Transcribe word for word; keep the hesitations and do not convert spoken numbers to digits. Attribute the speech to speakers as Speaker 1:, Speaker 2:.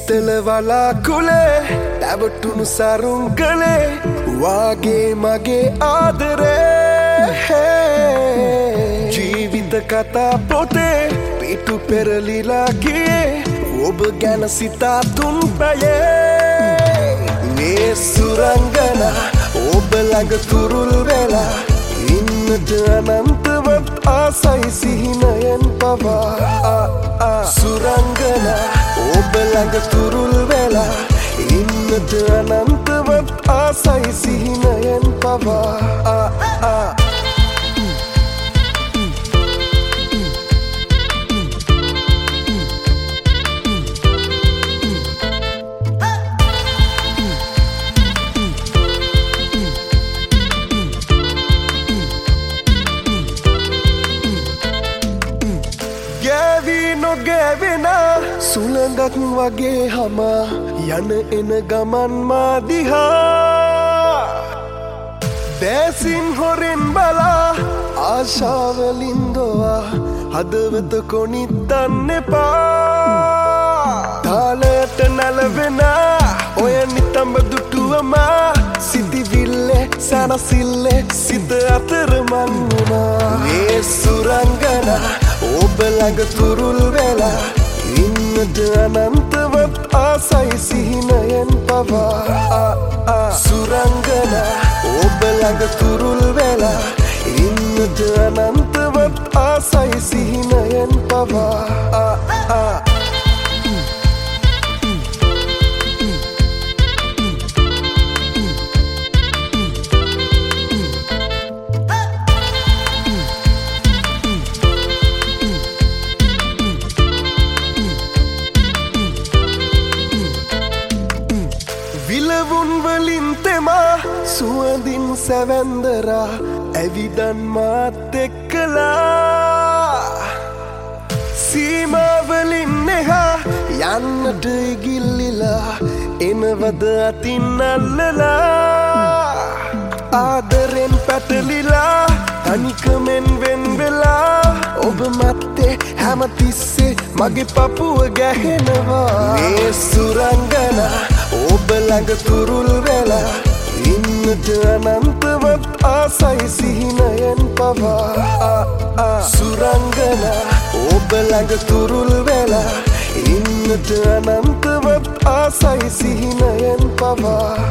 Speaker 1: සීතල වලාකුලේ පැවටුණු සරුංගලේ වාගේ මගේ ආදරේ ජීවිත කතා පොතේ පිටු පෙරලිලා ගියේ ඔබ ගැන සිතා තුන් පැයේ මේ සුරංගනා ඔබ ළඟ තුරුල් වෙලා ඉන්නට අනන්තවත් ආසයි සිහිනයෙන් පවා සුරංගනා ඔබ ළඟ තුරුල් වෙලා ඉන්නට අනන්තවත් ආසයි සිහිනයෙන් පවා නොගැවෙන සුළඟක් වගේ හමා යන එන ගමන් මා දිහා දැසින් හොරෙන් බලා ආශාවලින් දොවා හදවත කොනිත්තන්න එපා තාලයට නැලවෙන ඔය නිතඹ දුටුවමා සිතිවිල්ලේ සැනසිල්ලේ සිත අතර මන් වුණා මේ සුරංගනා ඔබ ළඟ තුරුල් වෙලා ඉන්නට අනන්තවත් ආසයි සිහිනයෙන් පවා සුරංගනා ඔබ ළඟ තුරුල් වෙලා ඉන්නට අනන්තවත් ආසයි සිහිනයෙන් පවා විලවුන් වලින් තෙමා සුවඳින් සැවැන්දරා ඇවිදන් මාත් එක්කලා සීමාවලින් එහා යන්නට ඉගිල්ලිලා එනවද අතින් අල්ලලා ආදරෙන් පැටලිලා තනිකමෙන් වෙන් වෙලා ඔබ මත්තේ හැමතිස්සේ මගේ පපුව ගැහෙනවා මේ සුරංගනා ඔබ ළඟ තුරුල් වෙලා ඉන්නට අනන්තවත් ආසයි සිහිනයෙන් පවා සුරංගනා ඔබ ළඟ තුරුල් වෙලා ඉන්නට අනන්තවත් ආසයි සිහිනයෙන් පවා